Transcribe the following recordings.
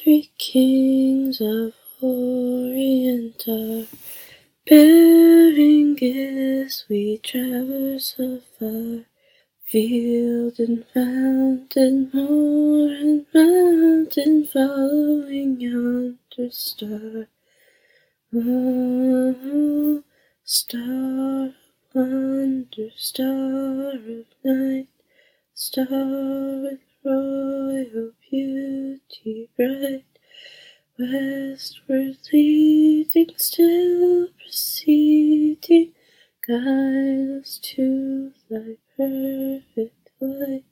3 kings of Orient are bearing gifts. We traverse afar, field and mountain, moor and mountain, following yonder star. Oh, star of wonder, star of night, star with royal beauty bright, westward leading, still proceeding, guide us to thy perfect light.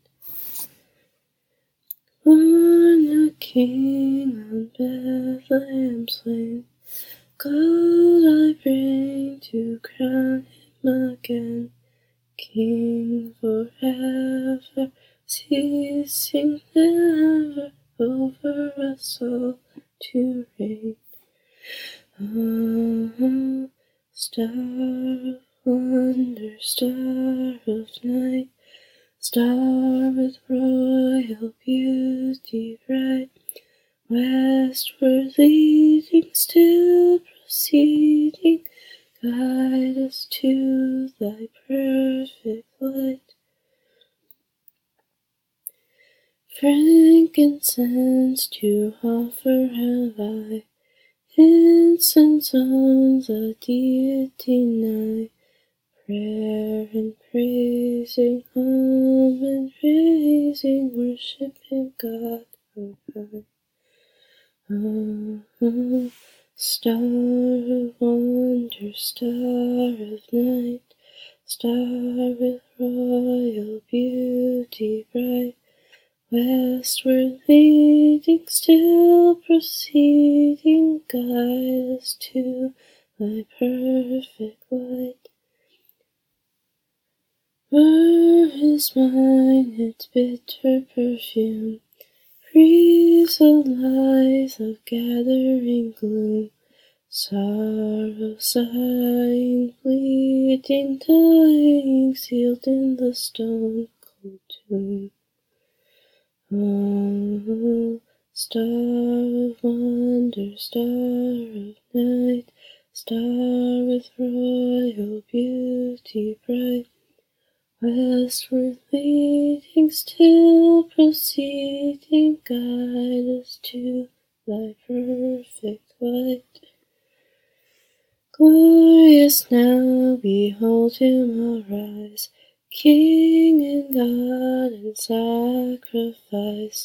Born a king on Bethlehem's plain, gold I bring to crown him again, King forever, ceasing never, over us all to reign. Oh, star of wonder, star of night, star with royal beauty bright, westward leading, still proceeding, guide us to thy perfect light. Frankincense to offer have I, incense on the deity nigh, prayer and praising, home and raising, worshiping God on high. Oh, star of wonder, star of night, star with royal beauty bright, westward leading, still proceeding, guide us to thy perfect light. Myrrh is mine, its bitter perfume breathes a life of gathering gloom, sorrow, sighing, bleeding, dying, sealed in the stone cold tomb. Oh, star of wonder, star of night, star with royal beauty bright, westward leading, still proceeding, guide us to thy perfect light. Glorious now, behold him arise, King and God in sacrifice.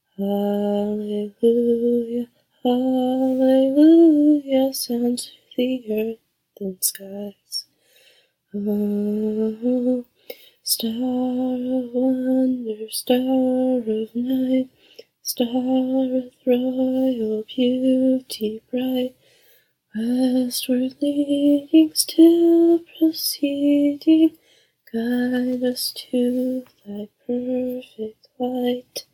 Hallelujah, hallelujah, sounds through the earth and skies. Oh, star of wonder, star of night, star with royal beauty bright, westward leading, still proceeding, guide us to thy perfect light.